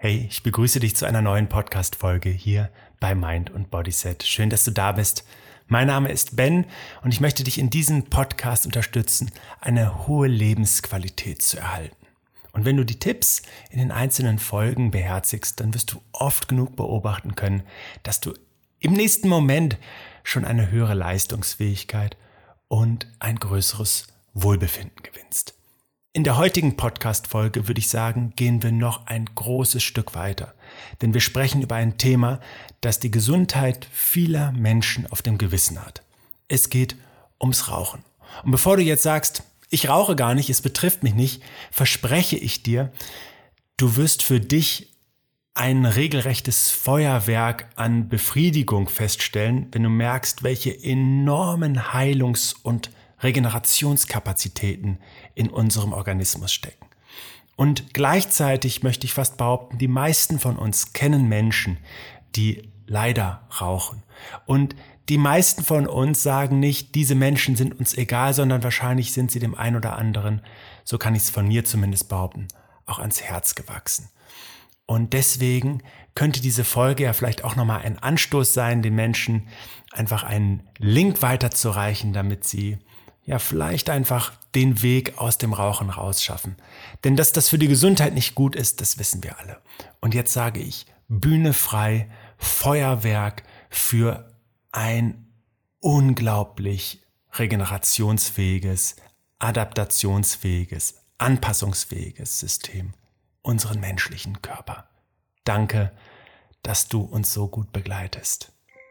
Hey, ich begrüße dich zu einer neuen Podcast-Folge hier bei Mind & Bodyset. Schön, dass du da bist. Mein Name ist Ben und ich möchte dich in diesem Podcast unterstützen, eine hohe Lebensqualität zu erhalten. Und wenn du die Tipps in den einzelnen Folgen beherzigst, dann wirst du oft genug beobachten können, dass du im nächsten Moment schon eine höhere Leistungsfähigkeit und ein größeres Wohlbefinden gewinnst. In der heutigen Podcast-Folge würde ich sagen, gehen wir noch ein großes Stück weiter. Denn wir sprechen über ein Thema, das die Gesundheit vieler Menschen auf dem Gewissen hat. Es geht ums Rauchen. Und bevor du jetzt sagst, ich rauche gar nicht, es betrifft mich nicht, verspreche ich dir, du wirst für dich ein regelrechtes Feuerwerk an Befriedigung feststellen, wenn du merkst, welche enormen Heilungs- und Regenerationskapazitäten in unserem Organismus stecken. Und gleichzeitig möchte ich fast behaupten, die meisten von uns kennen Menschen, die leider rauchen. Und die meisten von uns sagen nicht, diese Menschen sind uns egal, sondern wahrscheinlich sind sie dem einen oder anderen, so kann ich es von mir zumindest behaupten, auch ans Herz gewachsen. Und deswegen könnte diese Folge ja vielleicht auch nochmal ein Anstoß sein, den Menschen einfach einen Link weiterzureichen, damit sie ja vielleicht einfach den Weg aus dem Rauchen rausschaffen. Denn dass das für die Gesundheit nicht gut ist, das wissen wir alle. Und jetzt sage ich, Bühne frei, Feuerwerk für ein unglaublich regenerationsfähiges, adaptationsfähiges, anpassungsfähiges System, unseren menschlichen Körper. Danke, dass du uns so gut begleitest.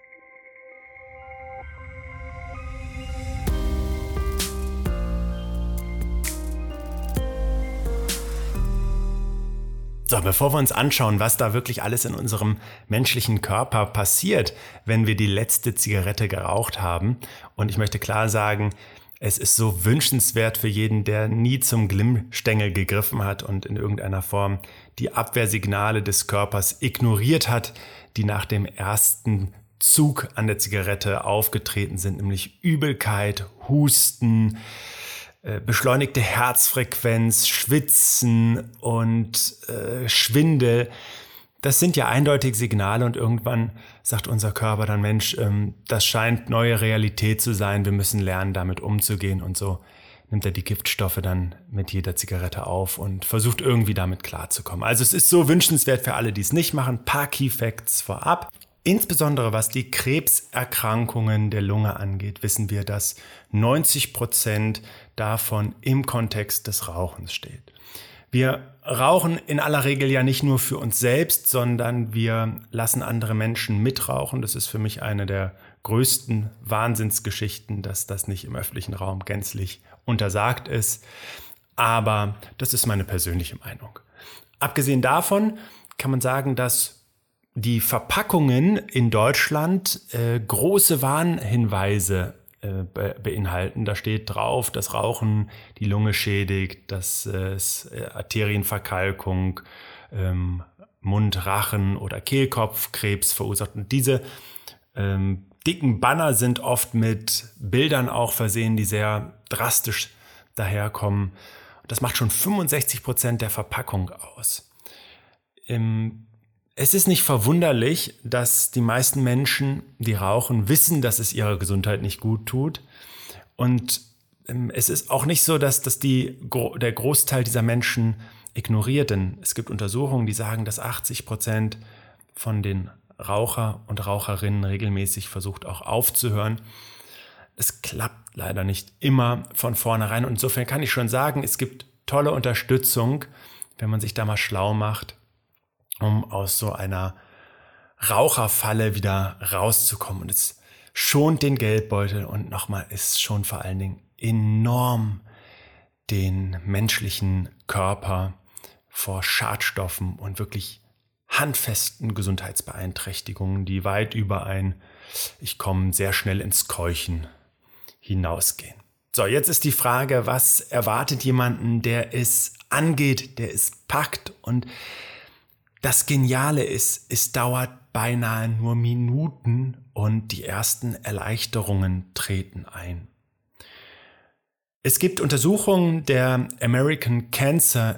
So, bevor wir uns anschauen, was da wirklich alles in unserem menschlichen Körper passiert, wenn wir die letzte Zigarette geraucht haben, und ich möchte klar sagen, es ist so wünschenswert für jeden, der nie zum Glimmstängel gegriffen hat und in irgendeiner Form die Abwehrsignale des Körpers ignoriert hat, die nach dem ersten Zug an der Zigarette aufgetreten sind, nämlich Übelkeit, Husten, beschleunigte Herzfrequenz, Schwitzen und Schwindel. Das sind ja eindeutige Signale und irgendwann sagt unser Körper dann, Mensch, das scheint neue Realität zu sein, wir müssen lernen, damit umzugehen, und so nimmt er die Giftstoffe dann mit jeder Zigarette auf und versucht irgendwie damit klarzukommen. Also es ist so wünschenswert für alle, die es nicht machen. Ein paar Key Facts vorab. Insbesondere was die Krebserkrankungen der Lunge angeht, wissen wir, dass 90% davon im Kontext des Rauchens steht. Wir rauchen in aller Regel ja nicht nur für uns selbst, sondern wir lassen andere Menschen mitrauchen. Das ist für mich eine der größten Wahnsinnsgeschichten, dass das nicht im öffentlichen Raum gänzlich untersagt ist. Aber das ist meine persönliche Meinung. Abgesehen davon kann man sagen, dass die Verpackungen in Deutschland große Warnhinweise beinhalten. Da steht drauf, dass Rauchen die Lunge schädigt, dass es Arterienverkalkung, Mund-, Rachen- oder Kehlkopfkrebs verursacht. Und diese dicken Banner sind oft mit Bildern auch versehen, die sehr drastisch daherkommen. Das macht schon 65% der Verpackung aus. Es ist nicht verwunderlich, dass die meisten Menschen, die rauchen, wissen, dass es ihrer Gesundheit nicht gut tut. Und es ist auch nicht so, dass der Großteil dieser Menschen ignoriert. Denn es gibt Untersuchungen, die sagen, dass 80% von den Raucher und Raucherinnen regelmäßig versucht auch aufzuhören. Es klappt leider nicht immer von vornherein. Und insofern kann ich schon sagen, es gibt tolle Unterstützung, wenn man sich da mal schlau macht, um aus so einer Raucherfalle wieder rauszukommen. Und es schont den Geldbeutel und nochmal, es schont vor allen Dingen enorm den menschlichen Körper vor Schadstoffen und wirklich handfesten Gesundheitsbeeinträchtigungen, die weit über ich komme sehr schnell ins Keuchen hinausgehen. So, jetzt ist die Frage, was erwartet jemanden, der es angeht, der es packt? Und das Geniale ist, es dauert beinahe nur Minuten und die ersten Erleichterungen treten ein. Es gibt Untersuchungen der American Cancer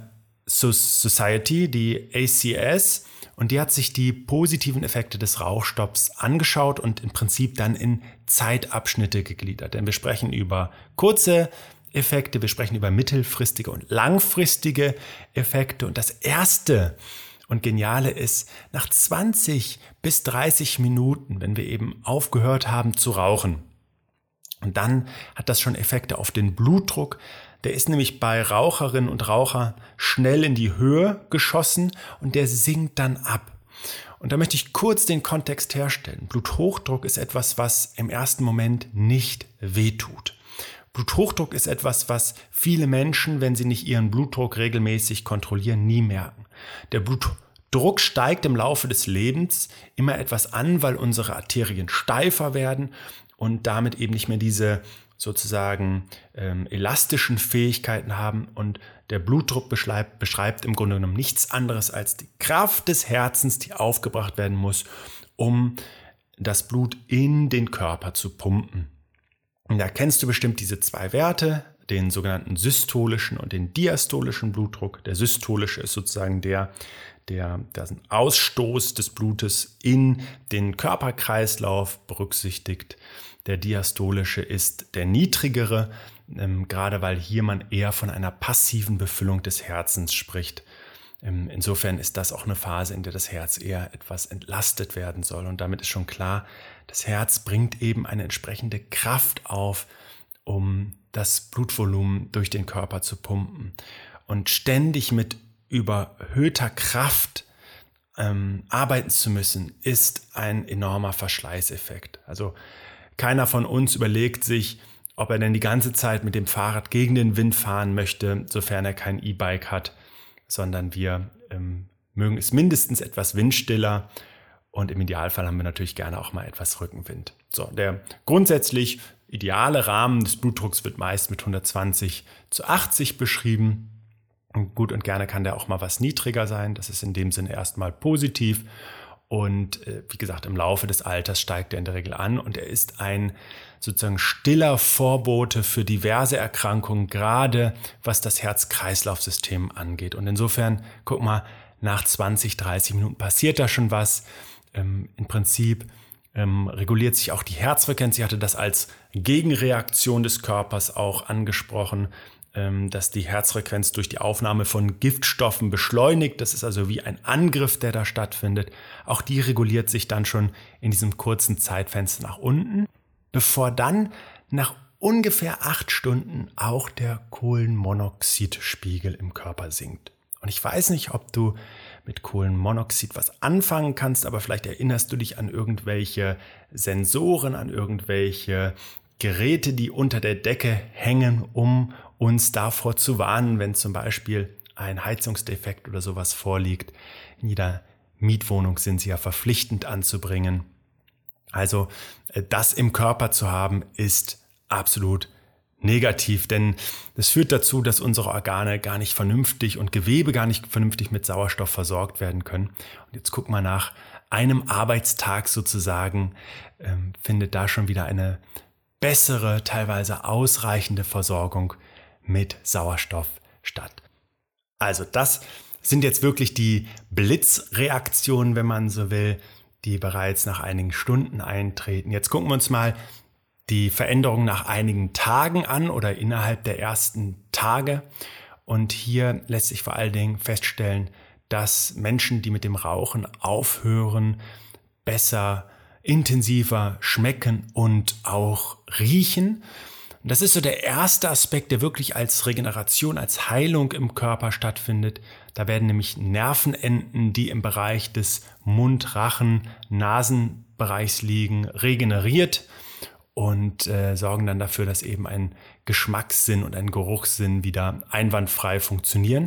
Society, die ACS, und die hat sich die positiven Effekte des Rauchstopps angeschaut und im Prinzip dann in Zeitabschnitte gegliedert. Denn wir sprechen über kurze Effekte, wir sprechen über mittelfristige und langfristige Effekte. Und das erste und Geniale ist, nach 20 bis 30 Minuten, wenn wir eben aufgehört haben zu rauchen, und dann hat das schon Effekte auf den Blutdruck. Der ist nämlich bei Raucherinnen und Rauchern schnell in die Höhe geschossen und der sinkt dann ab. Und da möchte ich kurz den Kontext herstellen. Bluthochdruck ist etwas, was im ersten Moment nicht wehtut. Bluthochdruck ist etwas, was viele Menschen, wenn sie nicht ihren Blutdruck regelmäßig kontrollieren, nie merken. Der Blutdruck steigt im Laufe des Lebens immer etwas an, weil unsere Arterien steifer werden und damit eben nicht mehr diese sozusagen elastischen Fähigkeiten haben. Und der Blutdruck beschreibt im Grunde genommen nichts anderes als die Kraft des Herzens, die aufgebracht werden muss, um das Blut in den Körper zu pumpen. Und da kennst du bestimmt diese zwei Werte, den sogenannten systolischen und den diastolischen Blutdruck. Der systolische ist sozusagen der Ausstoß des Blutes in den Körperkreislauf berücksichtigt. Der diastolische ist der niedrigere, gerade weil hier man eher von einer passiven Befüllung des Herzens spricht. Insofern ist das auch eine Phase, in der das Herz eher etwas entlastet werden soll. Und damit ist schon klar, das Herz bringt eben eine entsprechende Kraft auf, um das Blutvolumen durch den Körper zu pumpen. Und ständig mit überhöhter Kraft arbeiten zu müssen, ist ein enormer Verschleißeffekt. Also keiner von uns überlegt sich, ob er denn die ganze Zeit mit dem Fahrrad gegen den Wind fahren möchte, sofern er kein E-Bike hat, sondern wir mögen es mindestens etwas windstiller und im Idealfall haben wir natürlich gerne auch mal etwas Rückenwind. So, der grundsätzlich ideale Rahmen des Blutdrucks wird meist mit 120/80 beschrieben. Und gut und gerne kann der auch mal was niedriger sein. Das ist in dem Sinne erstmal positiv. Und wie gesagt, im Laufe des Alters steigt er in der Regel an und er ist ein sozusagen stiller Vorbote für diverse Erkrankungen, gerade was das Herz-Kreislauf-System angeht. Und insofern, guck mal, nach 20, 30 Minuten passiert da schon was. Im Prinzip reguliert sich auch die Herzfrequenz. Ich hatte das als Gegenreaktion des Körpers auch angesprochen, dass die Herzfrequenz durch die Aufnahme von Giftstoffen beschleunigt. Das ist also wie ein Angriff, der da stattfindet. Auch die reguliert sich dann schon in diesem kurzen Zeitfenster nach unten, bevor dann nach ungefähr 8 Stunden auch der Kohlenmonoxidspiegel im Körper sinkt. Und ich weiß nicht, ob du mit Kohlenmonoxid was anfangen kannst, aber vielleicht erinnerst du dich an irgendwelche Sensoren, an irgendwelche Geräte, die unter der Decke hängen, um uns davor zu warnen, wenn zum Beispiel ein Heizungsdefekt oder sowas vorliegt. In jeder Mietwohnung sind sie ja verpflichtend anzubringen. Also das im Körper zu haben, ist absolut negativ, denn das führt dazu, dass unsere Organe gar nicht vernünftig und Gewebe gar nicht vernünftig mit Sauerstoff versorgt werden können. Und jetzt guck mal, nach einem Arbeitstag sozusagen findet da schon wieder eine bessere, teilweise ausreichende Versorgung mit Sauerstoff statt. Also das sind jetzt wirklich die Blitzreaktionen, wenn man so will, die bereits nach einigen Stunden eintreten. Jetzt gucken wir uns mal die Veränderung nach einigen Tagen an oder innerhalb der ersten Tage. Und hier lässt sich vor allen Dingen feststellen, dass Menschen, die mit dem Rauchen aufhören, besser, intensiver schmecken und auch riechen. Und das ist so der erste Aspekt, der wirklich als Regeneration, als Heilung im Körper stattfindet. Da werden nämlich Nervenenden, die im Bereich des Mund-, Rachen-, Nasenbereichs liegen, regeneriert und sorgen dann dafür, dass eben ein Geschmackssinn und ein Geruchssinn wieder einwandfrei funktionieren.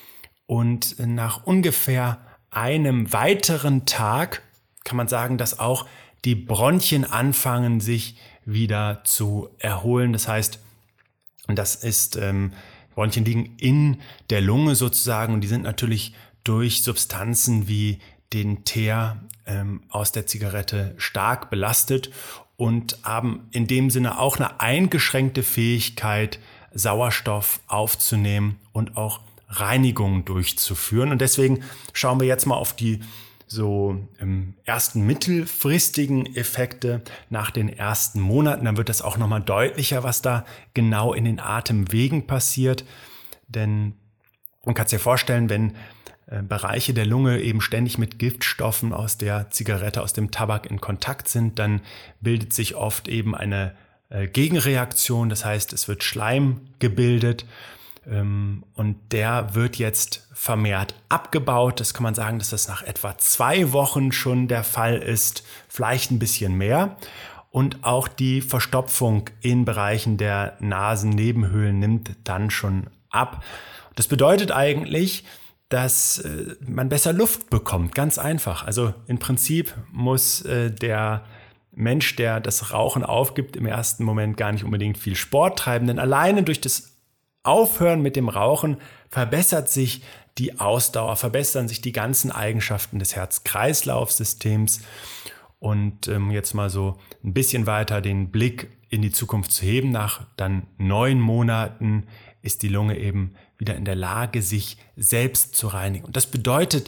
Und nach ungefähr einem weiteren Tag kann man sagen, dass auch die Bronchien anfangen, sich wieder zu erholen. Das heißt, Bronchien liegen in der Lunge sozusagen und die sind natürlich durch Substanzen wie den Teer aus der Zigarette stark belastet und haben in dem Sinne auch eine eingeschränkte Fähigkeit, Sauerstoff aufzunehmen und auch Reinigung durchzuführen. Und deswegen schauen wir jetzt mal auf die ersten mittelfristigen Effekte nach den ersten Monaten. Dann wird das auch nochmal deutlicher, was da genau in den Atemwegen passiert. Denn man kann sich ja vorstellen, wenn Bereiche der Lunge eben ständig mit Giftstoffen aus der Zigarette, aus dem Tabak in Kontakt sind, dann bildet sich oft eben eine Gegenreaktion. Das heißt, es wird Schleim gebildet. Und der wird jetzt vermehrt abgebaut. Das kann man sagen, dass das nach etwa 2 Wochen schon der Fall ist, vielleicht ein bisschen mehr. Und auch die Verstopfung in Bereichen der Nasennebenhöhlen nimmt dann schon ab. Das bedeutet eigentlich, dass man besser Luft bekommt, ganz einfach. Also im Prinzip muss der Mensch, der das Rauchen aufgibt, im ersten Moment gar nicht unbedingt viel Sport treiben, denn alleine durch das Aufhören mit dem Rauchen verbessert sich die Ausdauer, verbessern sich die ganzen Eigenschaften des Herz-Kreislauf-Systems. Und jetzt mal so ein bisschen weiter den Blick in die Zukunft zu heben. Nach dann 9 Monaten ist die Lunge eben wieder in der Lage, sich selbst zu reinigen. Und das bedeutet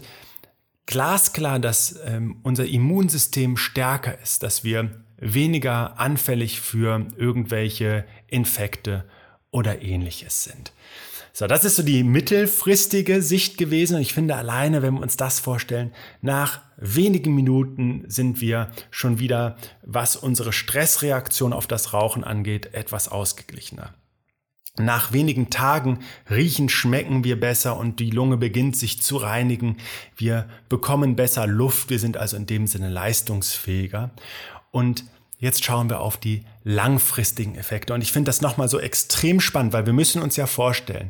glasklar, dass unser Immunsystem stärker ist, dass wir weniger anfällig für irgendwelche Infekte oder Ähnliches sind. So, das ist so die mittelfristige Sicht gewesen. Und ich finde alleine, wenn wir uns das vorstellen, nach wenigen Minuten sind wir schon wieder, was unsere Stressreaktion auf das Rauchen angeht, etwas ausgeglichener. Nach wenigen Tagen riechen, schmecken wir besser und die Lunge beginnt sich zu reinigen. Wir bekommen besser Luft. Wir sind also in dem Sinne leistungsfähiger. Und jetzt schauen wir auf die langfristigen Effekte. Und ich finde das nochmal so extrem spannend, weil wir müssen uns ja vorstellen,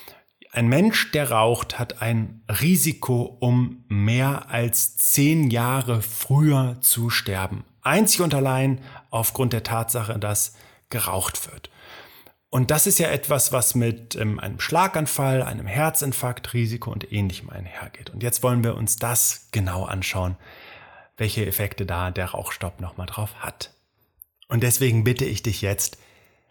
ein Mensch, der raucht, hat ein Risiko, um mehr als 10 Jahre früher zu sterben. Einzig und allein aufgrund der Tatsache, dass geraucht wird. Und das ist ja etwas, was mit einem Schlaganfall, einem Herzinfarkt, Risiko und Ähnlichem einhergeht. Und jetzt wollen wir uns das genau anschauen, welche Effekte da der Rauchstopp nochmal drauf hat. Und deswegen bitte ich dich jetzt,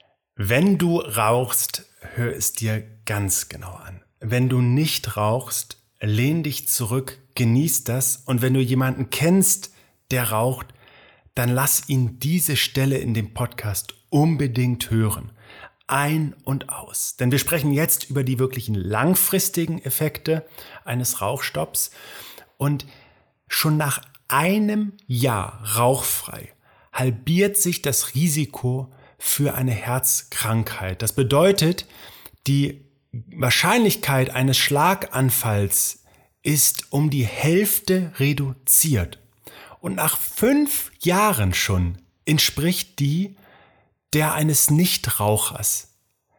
wenn du rauchst, hör es dir ganz genau an. Wenn du nicht rauchst, lehn dich zurück, genieß das. Und wenn du jemanden kennst, der raucht, dann lass ihn diese Stelle in dem Podcast unbedingt hören. Ein und aus. Denn wir sprechen jetzt über die wirklichen langfristigen Effekte eines Rauchstopps. Und schon nach einem Jahr rauchfrei halbiert sich das Risiko für eine Herzkrankheit. Das bedeutet, die Wahrscheinlichkeit eines Schlaganfalls ist um die Hälfte reduziert. Und nach 5 Jahren schon entspricht die der eines Nichtrauchers.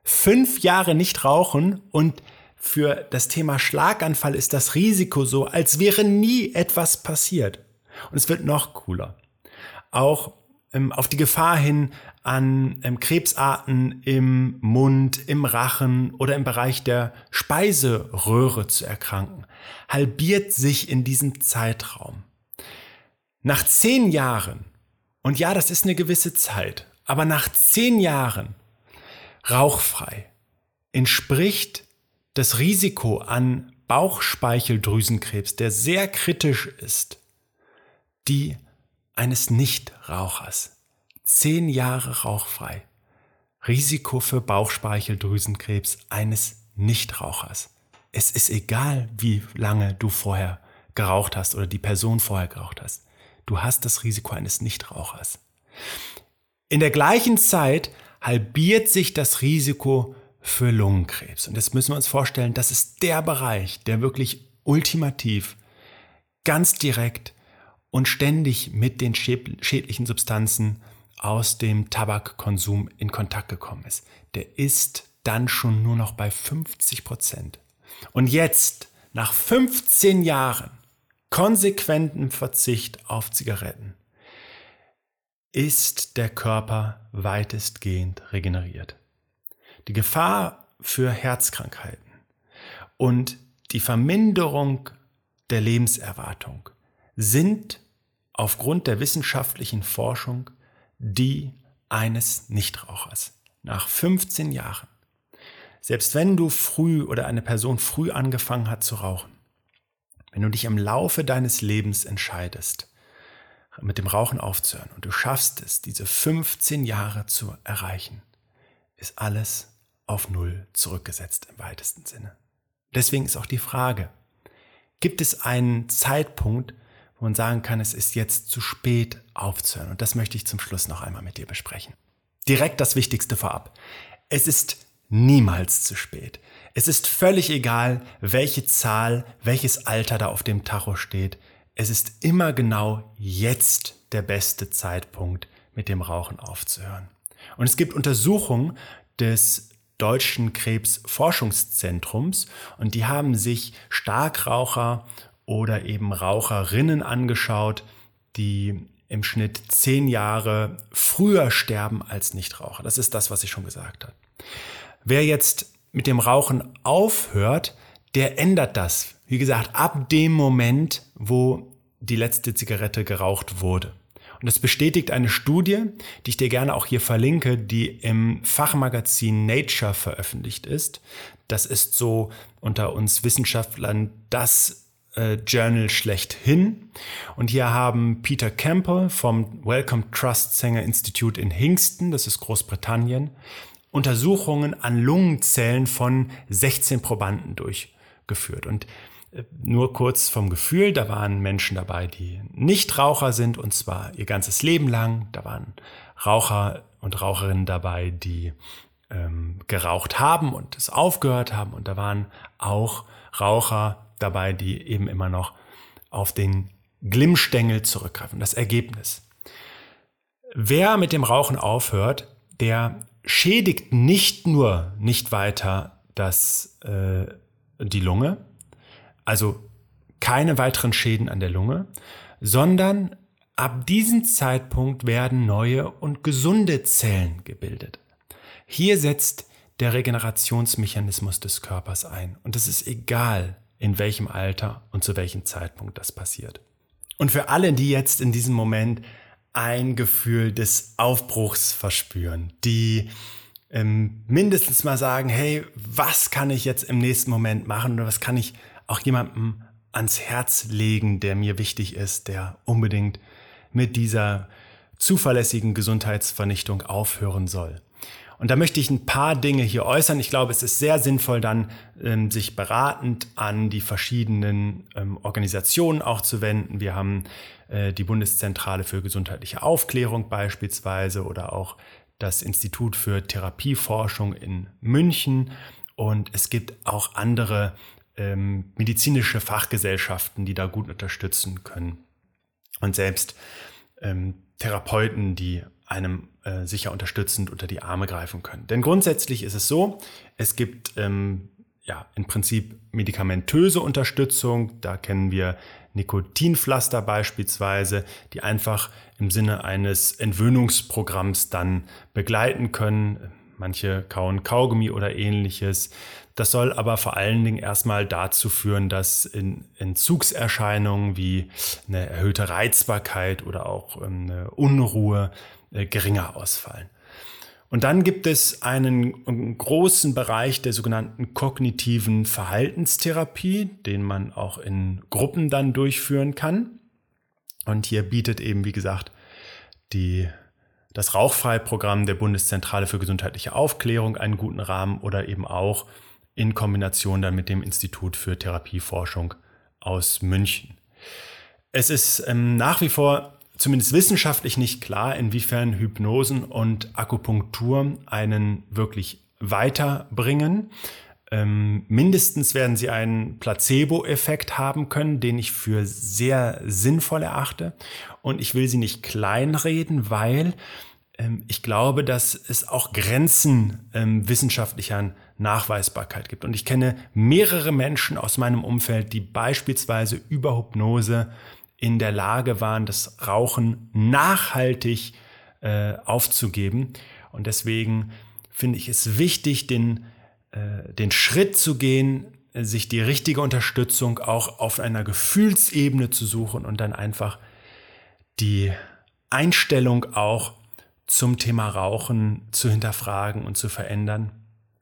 5 Jahre nicht rauchen und für das Thema Schlaganfall ist das Risiko so, als wäre nie etwas passiert. Und es wird noch cooler. Auch auf die Gefahr hin, an Krebsarten im Mund, im Rachen oder im Bereich der Speiseröhre zu erkranken, halbiert sich in diesem Zeitraum. Nach 10 Jahren, und ja, das ist eine gewisse Zeit, aber nach 10 Jahren rauchfrei entspricht das Risiko an Bauchspeicheldrüsenkrebs, der sehr kritisch ist, die eines Nichtrauchers. 10 Jahre rauchfrei. Risiko für Bauchspeicheldrüsenkrebs eines Nichtrauchers. Es ist egal, wie lange du vorher geraucht hast oder die Person vorher geraucht hast. Du hast das Risiko eines Nichtrauchers. In der gleichen Zeit halbiert sich das Risiko für Lungenkrebs. Und jetzt müssen wir uns vorstellen, das ist der Bereich, der wirklich ultimativ, ganz direkt und ständig mit den schädlichen Substanzen aus dem Tabakkonsum in Kontakt gekommen ist. Der ist dann schon nur noch bei 50%. Und jetzt, nach 15 Jahren konsequentem Verzicht auf Zigaretten, ist der Körper weitestgehend regeneriert. Die Gefahr für Herzkrankheiten und die Verminderung der Lebenserwartung sind aufgrund der wissenschaftlichen Forschung die eines Nichtrauchers. Nach 15 Jahren. Selbst wenn du früh oder eine Person früh angefangen hat zu rauchen, wenn du dich im Laufe deines Lebens entscheidest, mit dem Rauchen aufzuhören und du schaffst es, diese 15 Jahre zu erreichen, ist alles auf Null zurückgesetzt im weitesten Sinne. Deswegen ist auch die Frage, gibt es einen Zeitpunkt, wo man sagen kann, es ist jetzt zu spät aufzuhören? Und das möchte ich zum Schluss noch einmal mit dir besprechen. Direkt das Wichtigste vorab. Es ist niemals zu spät. Es ist völlig egal, welche Zahl, welches Alter da auf dem Tacho steht. Es ist immer genau jetzt der beste Zeitpunkt, mit dem Rauchen aufzuhören. Und es gibt Untersuchungen des Deutschen Krebsforschungszentrums und die haben sich Starkraucher oder eben Raucherinnen angeschaut, die im Schnitt 10 Jahre früher sterben als Nichtraucher. Das ist das, was ich schon gesagt habe. Wer jetzt mit dem Rauchen aufhört, der ändert das. Wie gesagt, ab dem Moment, wo die letzte Zigarette geraucht wurde. Und das bestätigt eine Studie, die ich dir gerne auch hier verlinke, die im Fachmagazin Nature veröffentlicht ist. Das ist so unter uns Wissenschaftlern das Journal schlechthin. Und hier haben Peter Campbell vom Wellcome Trust Sanger Institute in Hingston, das ist Großbritannien, Untersuchungen an Lungenzellen von 16 Probanden durchgeführt. Und nur kurz vom Gefühl, da waren Menschen dabei, die Nichtraucher sind, und zwar ihr ganzes Leben lang. Da waren Raucher und Raucherinnen dabei, die geraucht haben und es aufgehört haben. Und da waren auch Raucher dabei, die eben immer noch auf den Glimmstängel zurückgreifen. Das Ergebnis: Wer mit dem Rauchen aufhört, der schädigt nicht nur nicht weiter die Lunge, also keine weiteren Schäden an der Lunge, sondern ab diesem Zeitpunkt werden neue und gesunde Zellen gebildet. Hier setzt der Regenerationsmechanismus des Körpers ein. Und es ist egal, in welchem Alter und zu welchem Zeitpunkt das passiert. Und für alle, die jetzt in diesem Moment ein Gefühl des Aufbruchs verspüren, die mindestens mal sagen, hey, was kann ich jetzt im nächsten Moment machen oder was kann ich auch jemandem ans Herz legen, der mir wichtig ist, der unbedingt mit dieser zuverlässigen Gesundheitsvernichtung aufhören soll. Und da möchte ich ein paar Dinge hier äußern. Ich glaube, es ist sehr sinnvoll, dann sich beratend an die verschiedenen Organisationen auch zu wenden. Wir haben die Bundeszentrale für gesundheitliche Aufklärung beispielsweise oder auch das Institut für Therapieforschung in München. Und es gibt auch andere medizinische Fachgesellschaften, die da gut unterstützen können. Und selbst Therapeuten, die einem sicher unterstützend unter die Arme greifen können. Denn grundsätzlich ist es so, es gibt im Prinzip medikamentöse Unterstützung. Da kennen wir Nikotinpflaster beispielsweise, die einfach im Sinne eines Entwöhnungsprogramms dann begleiten können. Manche kauen Kaugummi oder ähnliches. Das soll aber vor allen Dingen erstmal dazu führen, dass Entzugserscheinungen wie eine erhöhte Reizbarkeit oder auch eine Unruhe geringer ausfallen. Und dann gibt es einen großen Bereich der sogenannten kognitiven Verhaltenstherapie, den man auch in Gruppen dann durchführen kann. Und hier bietet eben, wie gesagt, das Rauchfrei-Programm der Bundeszentrale für gesundheitliche Aufklärung einen guten Rahmen oder eben auch in Kombination dann mit dem Institut für Therapieforschung aus München. Es ist nach wie vor zumindest wissenschaftlich nicht klar, inwiefern Hypnosen und Akupunktur einen wirklich weiterbringen. Mindestens werden sie einen Placebo-Effekt haben können, den ich für sehr sinnvoll erachte. Und ich will sie nicht kleinreden, weil ich glaube, dass es auch Grenzen wissenschaftlicher Nachweisbarkeit gibt. Und ich kenne mehrere Menschen aus meinem Umfeld, die beispielsweise über Hypnose in der Lage waren, das Rauchen nachhaltig aufzugeben. Und deswegen finde ich es wichtig, den Schritt zu gehen, sich die richtige Unterstützung auch auf einer Gefühlsebene zu suchen und dann einfach die Einstellung auch zum Thema Rauchen zu hinterfragen und zu verändern.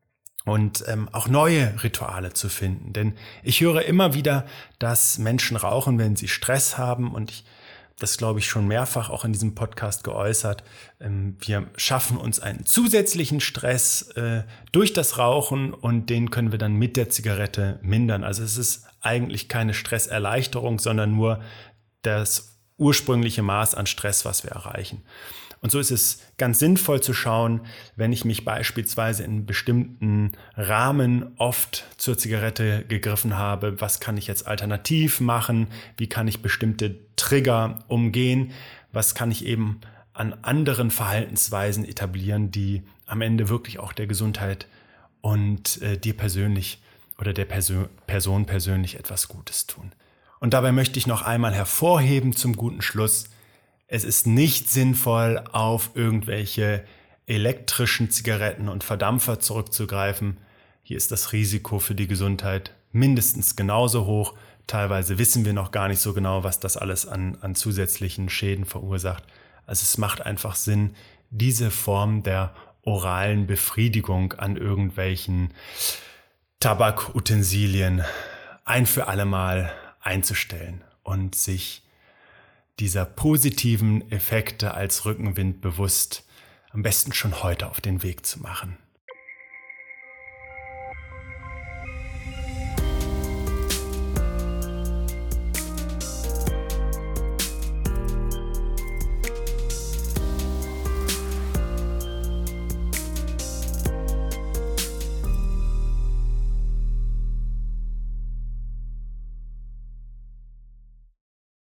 und auch neue Rituale zu finden. Denn ich höre immer wieder, dass Menschen rauchen, wenn sie Stress haben, und ich das, glaube ich, schon mehrfach auch in diesem Podcast geäußert. Wir schaffen uns einen zusätzlichen Stress durch das Rauchen, und den können wir dann mit der Zigarette mindern. Also es ist eigentlich keine Stresserleichterung, sondern nur das ursprüngliche Maß an Stress, was wir erreichen. Und so ist es ganz sinnvoll zu schauen, wenn ich mich beispielsweise in bestimmten Rahmen oft zur Zigarette gegriffen habe, was kann ich jetzt alternativ machen, wie kann ich bestimmte Trigger umgehen, was kann ich eben an anderen Verhaltensweisen etablieren, die am Ende wirklich auch der Gesundheit und dir persönlich oder der Person persönlich etwas Gutes tun. Und dabei möchte ich noch einmal hervorheben zum guten Schluss: Es ist nicht sinnvoll, auf irgendwelche elektrischen Zigaretten und Verdampfer zurückzugreifen. Hier ist das Risiko für die Gesundheit mindestens genauso hoch. Teilweise wissen wir noch gar nicht so genau, was das alles an zusätzlichen Schäden verursacht. Also es macht einfach Sinn, diese Form der oralen Befriedigung an irgendwelchen Tabakutensilien ein für alle Mal einzustellen und sich dieser positiven Effekte als Rückenwind bewusst am besten schon heute auf den Weg zu machen.